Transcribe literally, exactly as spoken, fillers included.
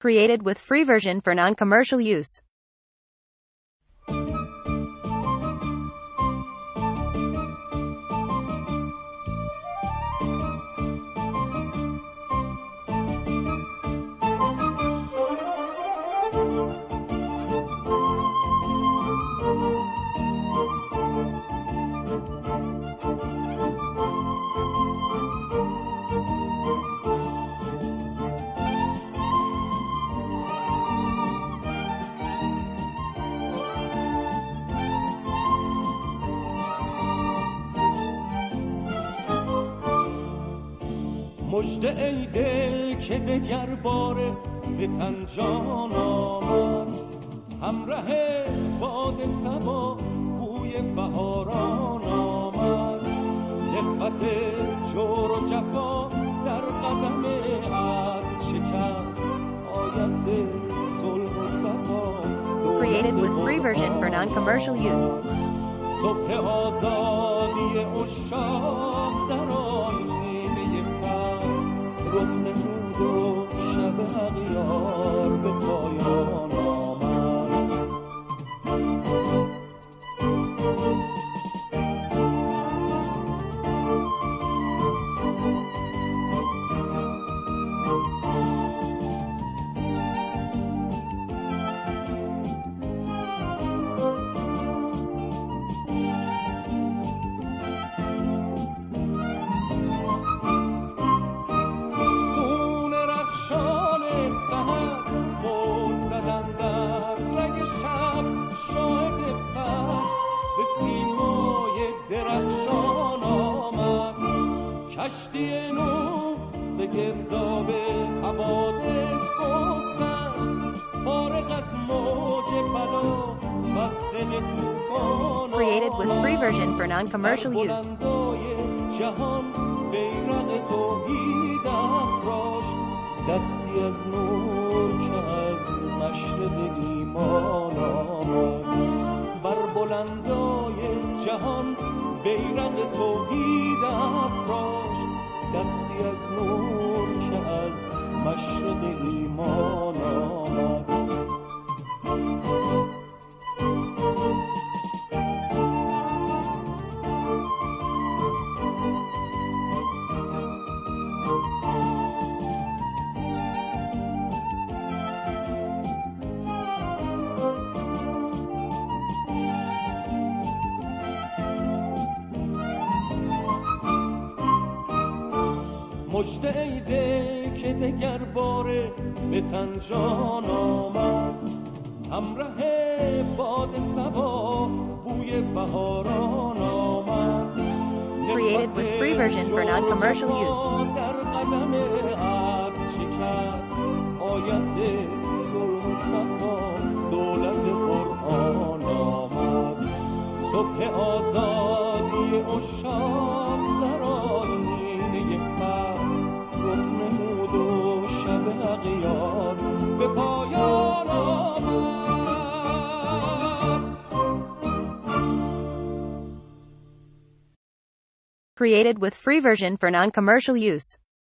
Created with free version for non-commercial use. مژده ای دل که دگر باره به تن جان آمد، همراه باد صبا بوی بهاران آمد. نخوت جور و جفا در قدم عهد شکست، آیت صلح و صفا. Created with free version for non-commercial use. صبح آزادی عشاق در آینه فتح رخ نمود و شب اغیار به پایان آمد. کشتی نو ز گرداب حوادث بگذشت، فارغ از موج بلا وسط طوفان. Created with free version for non-commercial use. جهان بیرق توحید افراشت، دستی از نور که از مشرق ایمان آمد. بر بلندای جهان بیرق توحید افراشت، دستی از نور که از مشرق ایمان آمد. مژده ای ده که دگر باره به تن جان آمد، همراه باد صبا بوی بهاران آمد. Created with free version for non-commercial use. در قدم عهد شکست، آیت صلح و صفا دولت قرآن آمد. صبح آزادی عشاق در آینه فتح رخ نمود و شب اغیار به پایان آمد. Created with free version for non-commercial use.